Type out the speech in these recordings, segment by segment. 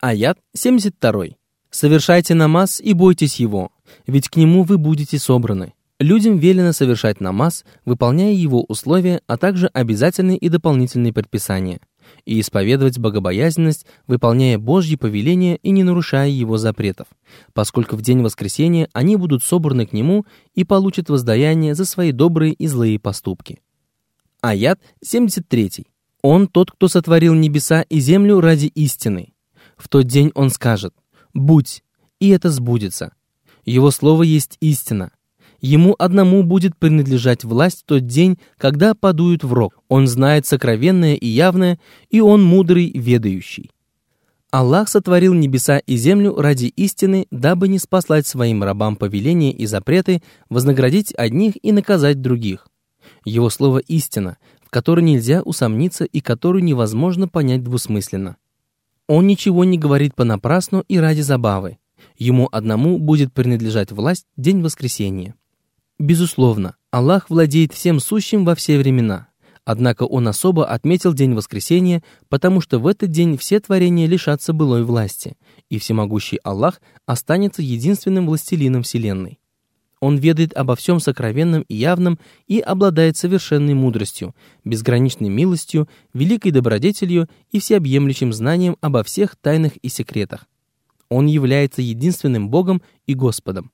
Аят 72. «Совершайте намаз и бойтесь его, ведь к нему вы будете собраны». Людям велено совершать намаз, выполняя его условия, а также обязательные и дополнительные предписания, и исповедовать богобоязненность, выполняя Божьи повеления и не нарушая его запретов, поскольку в день воскресения они будут собраны к нему и получат воздаяние за свои добрые и злые поступки. Аят 73. «Он тот, кто сотворил небеса и землю ради истины. В тот день он скажет: будь, и это сбудется. Его слово есть истина. Ему одному будет принадлежать власть в тот день, когда подуют в рог. Он знает сокровенное и явное, и он мудрый, ведающий». Аллах сотворил небеса и землю ради истины, дабы не спаслать своим рабам повеления и запреты, вознаградить одних и наказать других. Его слово истина, в которой нельзя усомниться и которую невозможно понять двусмысленно. Он ничего не говорит понапрасну и ради забавы. Ему одному будет принадлежать власть в день воскресения. Безусловно, Аллах владеет всем сущим во все времена, однако Он особо отметил день воскресения, потому что в этот день все творения лишатся былой власти, и всемогущий Аллах останется единственным властелином вселенной. Он ведает обо всем сокровенном и явном и обладает совершенной мудростью, безграничной милостью, великой добродетелью и всеобъемлющим знанием обо всех тайнах и секретах. Он является единственным Богом и Господом.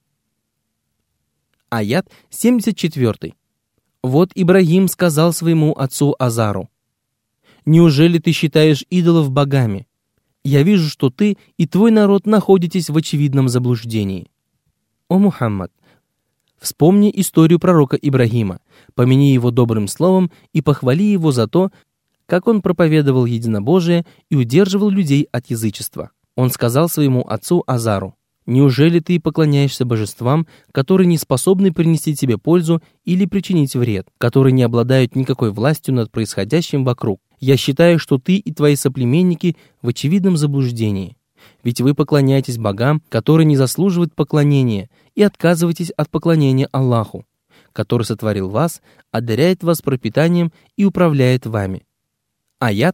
Аят 74. «Вот Ибрагим сказал своему отцу Азару: неужели ты считаешь идолов богами? Я вижу, что ты и твой народ находитесь в очевидном заблуждении. О Мухаммад, вспомни историю пророка Ибрагима, помяни его добрым словом и похвали его за то, как он проповедовал единобожие и удерживал людей от язычества. Он сказал своему отцу Азару: неужели ты поклоняешься божествам, которые не способны принести тебе пользу или причинить вред, которые не обладают никакой властью над происходящим вокруг? Я считаю, что ты и твои соплеменники в очевидном заблуждении. Ведь вы поклоняетесь богам, которые не заслуживают поклонения, и отказываетесь от поклонения Аллаху, который сотворил вас, одаряет вас пропитанием и управляет вами». Аят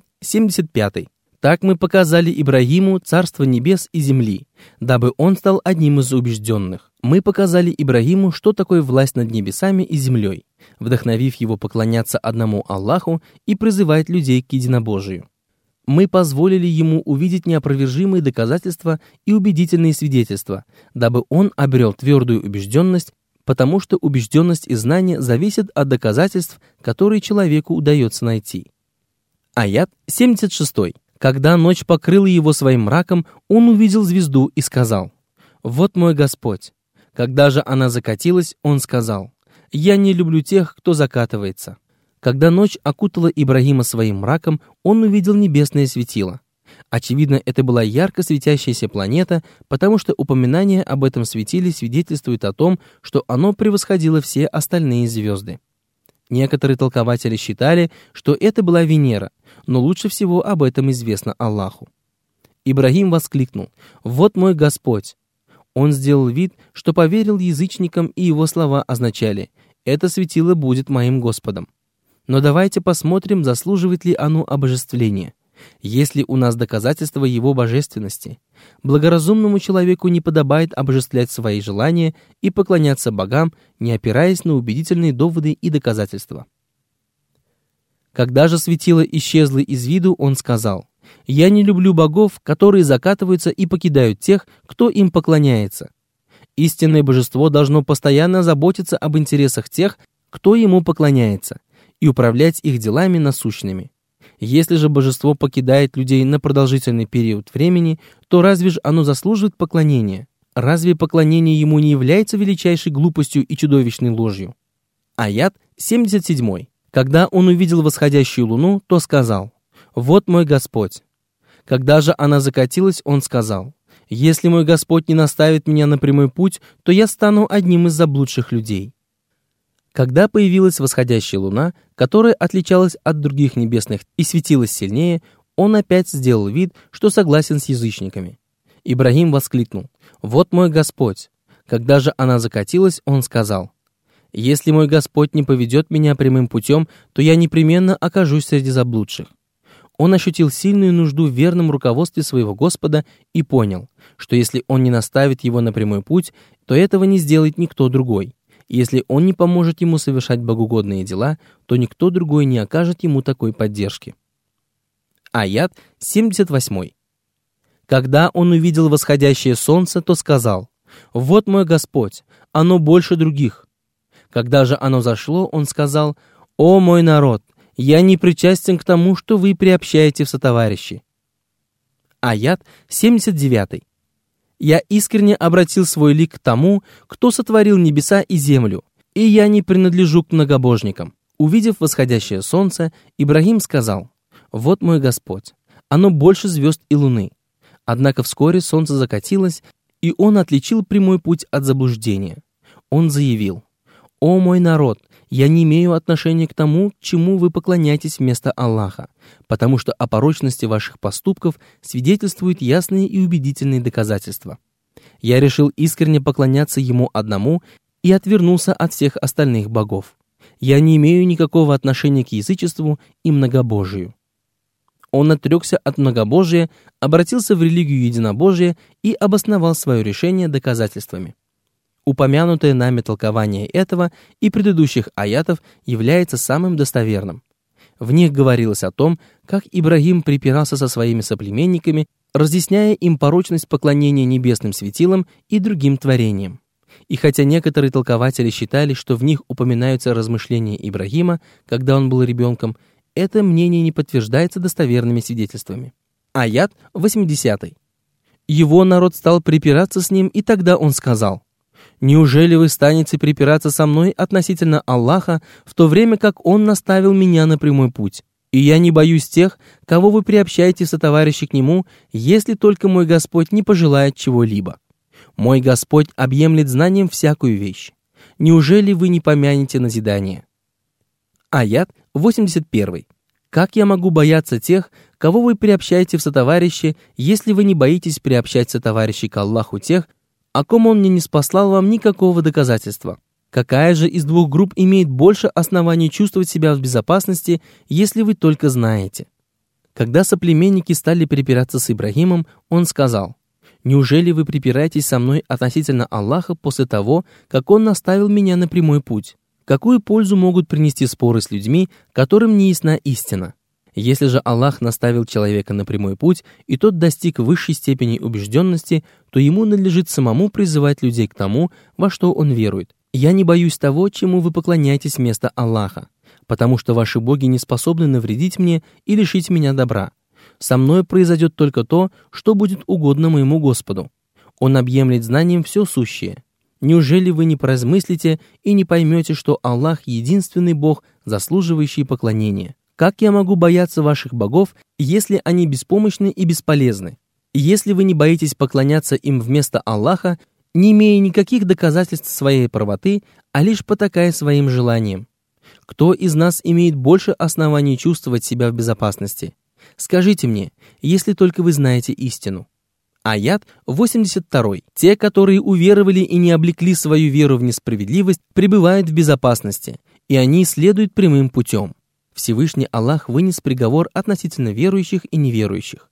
75. «Так мы показали Ибрагиму царство небес и земли, дабы он стал одним из убежденных. Мы показали Ибрагиму, что такое власть над небесами и землей, вдохновив его поклоняться одному Аллаху и призывать людей к единобожию. Мы позволили ему увидеть неопровержимые доказательства и убедительные свидетельства, дабы он обрел твердую убежденность, потому что убежденность и знание зависят от доказательств, которые человеку удается найти». Аят 76. «Когда ночь покрыла его своим мраком, он увидел звезду и сказал: вот мой Господь. Когда же она закатилась, он сказал: я не люблю тех, кто закатывается. Когда ночь окутала Ибрагима своим мраком, он увидел небесное светило. Очевидно, это была ярко светящаяся планета, потому что упоминание об этом светиле свидетельствует о том, что оно превосходило все остальные звезды. Некоторые толкователи считали, что это была Венера, но лучше всего об этом известно Аллаху. Ибрагим воскликнул: вот мой Господь. Он сделал вид, что поверил язычникам, и его слова означали: это светило будет моим Господом. Но давайте посмотрим, заслуживает ли оно обожествления. Есть ли у нас доказательства его божественности? Благоразумному человеку не подобает обожествлять свои желания и поклоняться богам, не опираясь на убедительные доводы и доказательства. Когда же светило исчезло из виду, он сказал: я не люблю богов, которые закатываются и покидают тех, кто им поклоняется. Истинное божество должно постоянно заботиться об интересах тех, кто ему поклоняется, и управлять их делами насущными. Если же божество покидает людей на продолжительный период времени, то разве же оно заслуживает поклонения? Разве поклонение ему не является величайшей глупостью и чудовищной ложью? Аят 77. Когда он увидел восходящую луну, то сказал: вот мой Господь. Когда же она закатилась, он сказал: если мой Господь не наставит меня на прямой путь, то я стану одним из заблудших людей. Когда появилась восходящая луна, которая отличалась от других небесных и светилась сильнее, он опять сделал вид, что согласен с язычниками. Ибрагим воскликнул: вот мой Господь. Когда же она закатилась, он сказал: если мой Господь не поведет меня прямым путем, то я непременно окажусь среди заблудших. Он ощутил сильную нужду в верном руководстве своего Господа и понял, что если он не наставит его на прямой путь, то этого не сделает никто другой. И если он не поможет ему совершать богоугодные дела, то никто другой не окажет ему такой поддержки. Аят 78. Когда он увидел восходящее солнце, то сказал: «Вот мой Господь, оно больше других». Когда же оно зашло, он сказал: «О мой народ, я не причастен к тому, что вы приобщаете в сотоварищи». Аят 79. «Я искренне обратил свой лик к тому, кто сотворил небеса и землю, и я не принадлежу к многобожникам». Увидев восходящее солнце, Ибрагим сказал: «Вот мой Господь, оно больше звезд и луны». Однако вскоре солнце закатилось, и он отличил прямой путь от заблуждения. Он заявил: «О мой народ, я не имею отношения к тому, чему вы поклоняетесь вместо Аллаха, потому что о порочности ваших поступков свидетельствуют ясные и убедительные доказательства. Я решил искренне поклоняться Ему одному и отвернулся от всех остальных богов. Я не имею никакого отношения к язычеству и многобожию». Он отрекся от многобожия, обратился в религию единобожия и обосновал свое решение доказательствами. Упомянутое нами толкование этого и предыдущих аятов является самым достоверным. В них говорилось о том, как Ибрагим припирался со своими соплеменниками, разъясняя им порочность поклонения небесным светилам и другим творениям. И хотя некоторые толкователи считали, что в них упоминаются размышления Ибрагима, когда он был ребенком, это мнение не подтверждается достоверными свидетельствами. Аят 80. «Его народ стал припираться с ним, и тогда он сказал: «Неужели вы станете припираться со мной относительно Аллаха, в то время как Он наставил меня на прямой путь? И я не боюсь тех, кого вы приобщаете в сотоварищи к Нему, если только мой Господь не пожелает чего-либо. Мой Господь объемлет знанием всякую вещь. Неужели вы не помянете назидание?» Аят 81. «Как я могу бояться тех, кого вы приобщаете в сотоварищи, если вы не боитесь приобщать в сотоварищи к Аллаху тех, о ком Он мне не спаслал вам никакого доказательства? Какая же из двух групп имеет больше оснований чувствовать себя в безопасности, если вы только знаете?» Когда соплеменники стали припираться с Ибрагимом, он сказал: «Неужели вы припираетесь со мной относительно Аллаха после того, как Он наставил меня на прямой путь? Какую пользу могут принести споры с людьми, которым не ясна истина? Если же Аллах наставил человека на прямой путь, и тот достиг высшей степени убежденности, то ему надлежит самому призывать людей к тому, во что он верует. Я не боюсь того, чему вы поклоняетесь вместо Аллаха, потому что ваши боги не способны навредить мне и лишить меня добра. Со мной произойдет только то, что будет угодно моему Господу. Он объемлет знанием все сущее. Неужели вы не поразмыслите и не поймете, что Аллах — единственный Бог, заслуживающий поклонения? Как я могу бояться ваших богов, если они беспомощны и бесполезны? Если вы не боитесь поклоняться им вместо Аллаха, не имея никаких доказательств своей правоты, а лишь потакая своим желаниям? Кто из нас имеет больше оснований чувствовать себя в безопасности? Скажите мне, если только вы знаете истину. Аят 82. «Те, которые уверовали и не облекли свою веру в несправедливость, пребывают в безопасности, и они следуют прямым путем». Всевышний Аллах вынес приговор относительно верующих и неверующих.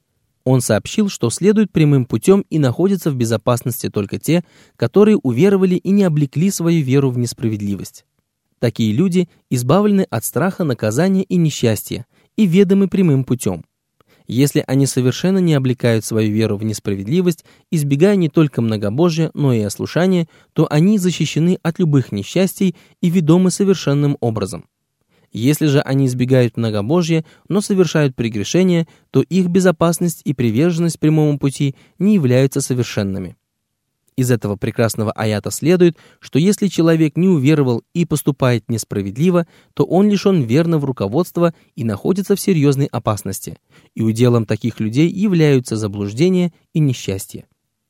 Он сообщил, что следуют прямым путем и находятся в безопасности только те, которые уверовали и не облекли свою веру в несправедливость. Такие люди избавлены от страха, наказания и несчастья и ведомы прямым путем. Если они совершенно не облекают свою веру в несправедливость, избегая не только многобожия, но и ослушания, то они защищены от любых несчастий и ведомы совершенным образом. Если же они избегают многобожия, но совершают прегрешения, то их безопасность и приверженность прямому пути не являются совершенными. Из этого прекрасного аята следует, что если человек не уверовал и поступает несправедливо, то он лишен верного руководства и находится в серьезной опасности, и уделом таких людей являются заблуждения и несчастье.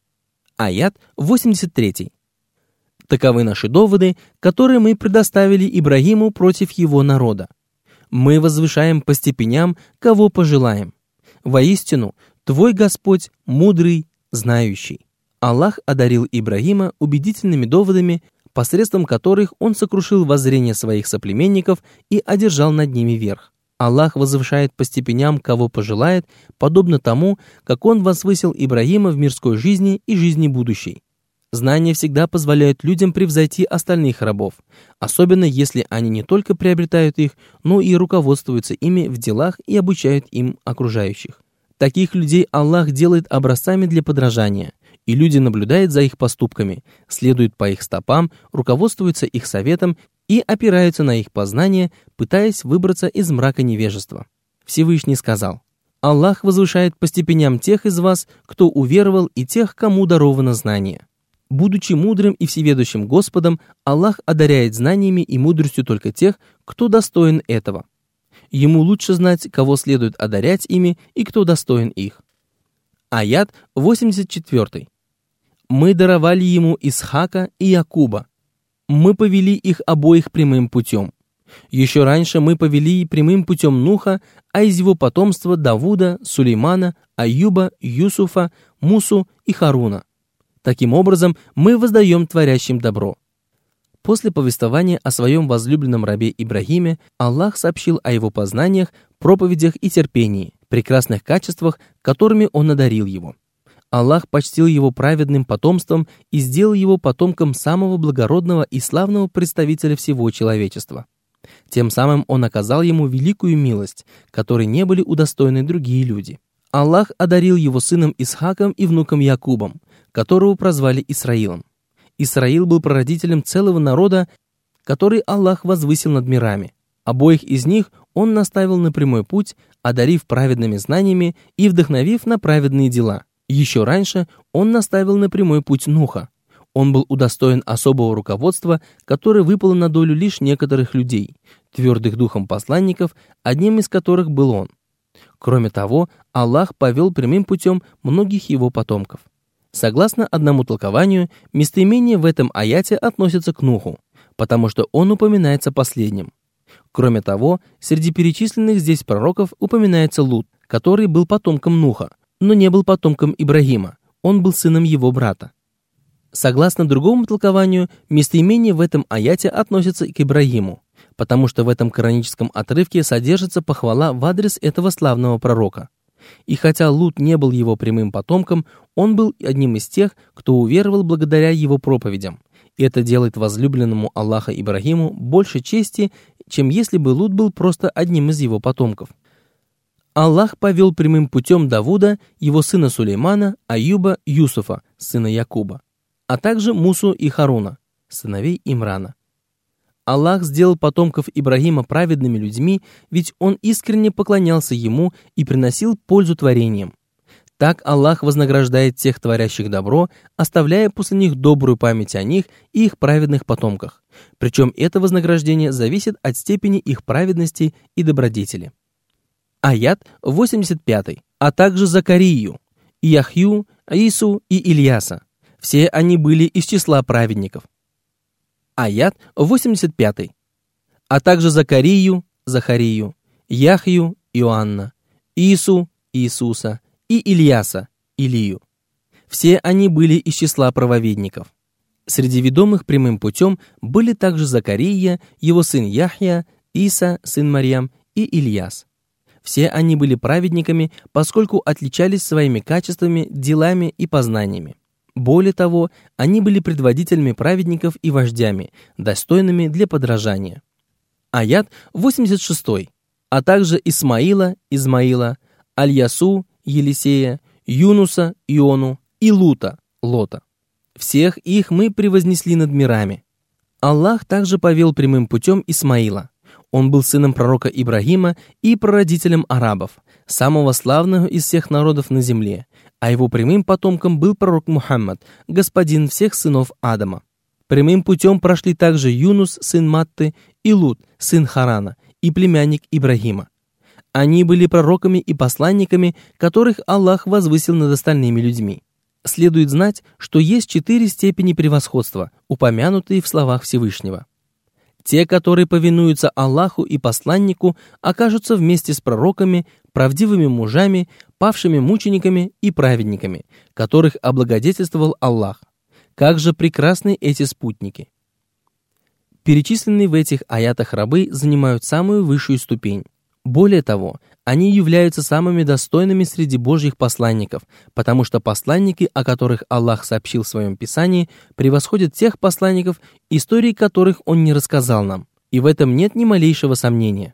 Аят 83. Таковы наши доводы, которые мы предоставили Ибрагиму против его народа. Мы возвышаем по степеням, кого пожелаем. Воистину, твой Господь мудрый, знающий. Аллах одарил Ибрагима убедительными доводами, посредством которых он сокрушил воззрение своих соплеменников и одержал над ними верх. Аллах возвышает по степеням, кого пожелает, подобно тому, как Он возвысил Ибрагима в мирской жизни и жизни будущей. Знания всегда позволяют людям превзойти остальных рабов, особенно если они не только приобретают их, но и руководствуются ими в делах и обучают им окружающих. Таких людей Аллах делает образцами для подражания, и люди наблюдают за их поступками, следуют по их стопам, руководствуются их советом и опираются на их познания, пытаясь выбраться из мрака невежества. Всевышний сказал: «Аллах возвышает по степеням тех из вас, кто уверовал, и тех, кому даровано знание». Будучи мудрым и всеведущим Господом, Аллах одаряет знаниями и мудростью только тех, кто достоин этого. Ему лучше знать, кого следует одарять ими и кто достоин их. Аят 84. «Мы даровали ему Исхака и Якуба. Мы повели их обоих прямым путем. Еще раньше мы повели прямым путем Нуха, а из его потомства Давуда, Сулеймана, Аюба, Юсуфа, Мусу и Харуна. Таким образом, мы воздаем творящим добро». После повествования о своем возлюбленном рабе Ибрагиме, Аллах сообщил о его познаниях, проповедях и терпении, прекрасных качествах, которыми он одарил его. Аллах почтил его праведным потомством и сделал его потомком самого благородного и славного представителя всего человечества. Тем самым он оказал ему великую милость, которой не были удостоены другие люди. Аллах одарил его сыном Исхаком и внуком Якубом, которого прозвали Исраилом. Исраил был прародителем целого народа, который Аллах возвысил над мирами. Обоих из них он наставил на прямой путь, одарив праведными знаниями и вдохновив на праведные дела. Еще раньше он наставил на прямой путь Нуха. Он был удостоен особого руководства, которое выпало на долю лишь некоторых людей, твердых духом посланников, одним из которых был он. Кроме того, Аллах повел прямым путем многих его потомков. Согласно одному толкованию, местоимение в этом аяте относится к Нуху, потому что он упоминается последним. Кроме того, среди перечисленных здесь пророков упоминается Лут, который был потомком Нуха, но не был потомком Ибрагима, он был сыном его брата. Согласно другому толкованию, местоимение в этом аяте относится к Ибрагиму, потому что в этом кораническом отрывке содержится похвала в адрес этого славного пророка. И хотя Лут не был его прямым потомком, он был одним из тех, кто уверовал благодаря его проповедям. И это делает возлюбленному Аллаха Ибрагиму больше чести, чем если бы Лут был просто одним из его потомков. Аллах повел прямым путем Давуда, его сына Сулеймана, Аюба, Юсуфа, сына Якуба, а также Мусу и Харуна, сыновей Имрана. Аллах сделал потомков Ибрагима праведными людьми, ведь он искренне поклонялся ему и приносил пользу творениям. Так Аллах вознаграждает тех, творящих добро, оставляя после них добрую память о них и их праведных потомках. Причем это вознаграждение зависит от степени их праведности и добродетели. Аят 85. А также Закарию, Яхью, Ису и Ильяса. Все они были из числа праведников. Аят 85. А также Закарию, Захарию, Яхью, Иоанна, Ису, Иисуса и Ильяса, Илию. Все они были из числа праведников. Среди ведомых прямым путем были также Закария, его сын Яхья, Иса, сын Марьям, и Ильяс. Все они были праведниками, поскольку отличались своими качествами, делами и познаниями. Более того, они были предводителями праведников и вождями, достойными для подражания. Аят 86. А также Исмаила, Измаила, Аль-Ясу, Елисея, Юнуса, Иону и Лута, Лота. Всех их мы превознесли над мирами. Аллах также повел прямым путем Исмаила. Он был сыном пророка Ибрагима и прародителем арабов, самого славного из всех народов на земле, а его прямым потомком был пророк Мухаммад, господин всех сынов Адама. Прямым путем прошли также Юнус, сын Матты, и Лут, сын Харана, и племянник Ибрагима. Они были пророками и посланниками, которых Аллах возвысил над остальными людьми. Следует знать, что есть 4 степени превосходства, упомянутые в словах Всевышнего. Те, которые повинуются Аллаху и посланнику, окажутся вместе с пророками, правдивыми мужами, павшими мучениками и праведниками, которых облагодетельствовал Аллах. Как же прекрасны эти спутники! Перечисленные в этих аятах рабы занимают самую высшую ступень. Более того, они являются самыми достойными среди Божьих посланников, потому что посланники, о которых Аллах сообщил в своем Писании, превосходят тех посланников, истории которых Он не рассказал нам, и в этом нет ни малейшего сомнения.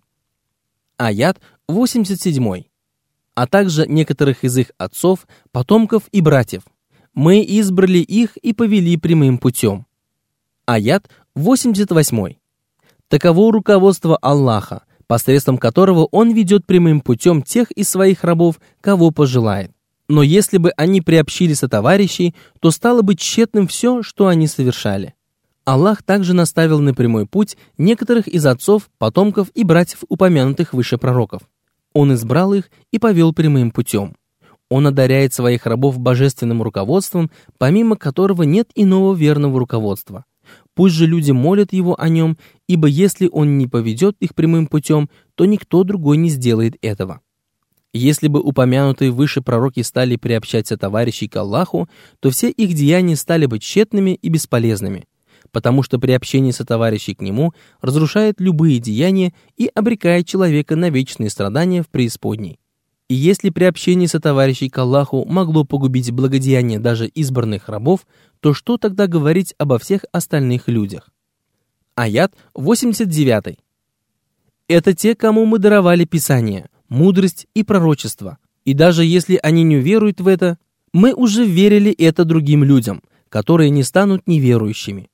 Аят 87. А также некоторых из их отцов, потомков и братьев. Мы избрали их и повели прямым путем. Аят 88. Таково руководство Аллаха, посредством которого Он ведет прямым путем тех из своих рабов, кого пожелает. Но если бы они приобщили сотоварищей, то стало бы тщетным все, что они совершали. Аллах также наставил на прямой путь некоторых из отцов, потомков и братьев упомянутых выше пророков. Он избрал их и повел прямым путем. Он одаряет своих рабов божественным руководством, помимо которого нет иного верного руководства. Пусть же люди молят Его о нем, ибо если Он не поведет их прямым путем, то никто другой не сделает этого. Если бы упомянутые выше пророки стали приобщать сотоварищей к Аллаху, то все их деяния стали бы тщетными и бесполезными, потому что приобщение сотоварищей к Нему разрушает любые деяния и обрекает человека на вечные страдания в преисподней. И если приобщение сотоварищей к Аллаху могло погубить благодеяние даже избранных рабов, то что тогда говорить обо всех остальных людях? Аят 89. Это те, кому мы даровали Писание, мудрость и пророчество. И даже если они не веруют в это, мы уже верили это другим людям, которые не станут неверующими.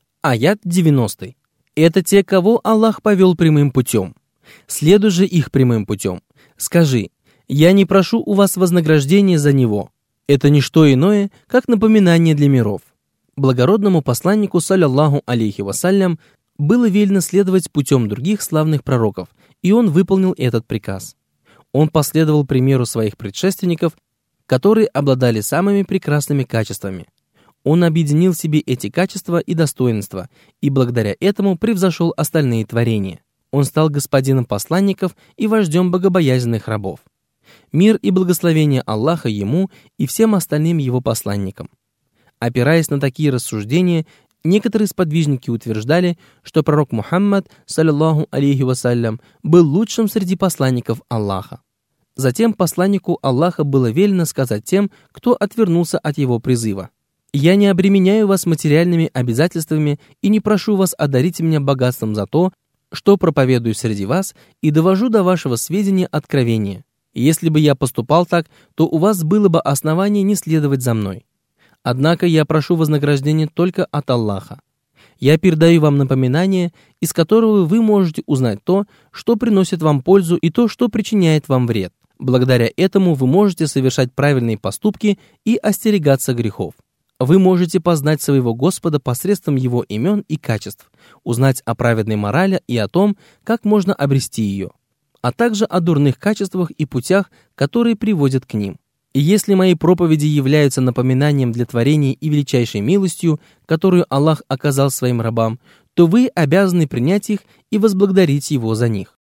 Аят 90. Это те, кого Аллах повел прямым путем. Следуй же их прямым путем. Скажи: я не прошу у вас вознаграждения за него. Это не что иное, как напоминание для миров. Благородному посланнику, саллаллаху алейхи вассалям, было велено следовать путем других славных пророков, и он выполнил этот приказ. Он последовал примеру своих предшественников, которые обладали самыми прекрасными качествами. Он объединил в себе эти качества и достоинства, и благодаря этому превзошел остальные творения. Он стал господином посланников и вождем богобоязненных рабов. Мир и благословение Аллаха ему и всем остальным его посланникам. Опираясь на такие рассуждения, некоторые сподвижники утверждали, что пророк Мухаммад, саллаллаху алейхи вассалям, был лучшим среди посланников Аллаха. Затем посланнику Аллаха было велено сказать тем, кто отвернулся от его призыва: «Я не обременяю вас материальными обязательствами и не прошу вас одарить меня богатством за то, что проповедую среди вас и довожу до вашего сведения откровения. Если бы я поступал так, то у вас было бы основание не следовать за мной. Однако я прошу вознаграждения только от Аллаха. Я передаю вам напоминание, из которого вы можете узнать то, что приносит вам пользу, и то, что причиняет вам вред. Благодаря этому вы можете совершать правильные поступки и остерегаться грехов. Вы можете познать своего Господа посредством Его имен и качеств, узнать о праведной морали и о том, как можно обрести ее, а также о дурных качествах и путях, которые приводят к ним. И если мои проповеди являются напоминанием для творения и величайшей милостью, которую Аллах оказал своим рабам, то вы обязаны принять их и возблагодарить Его за них.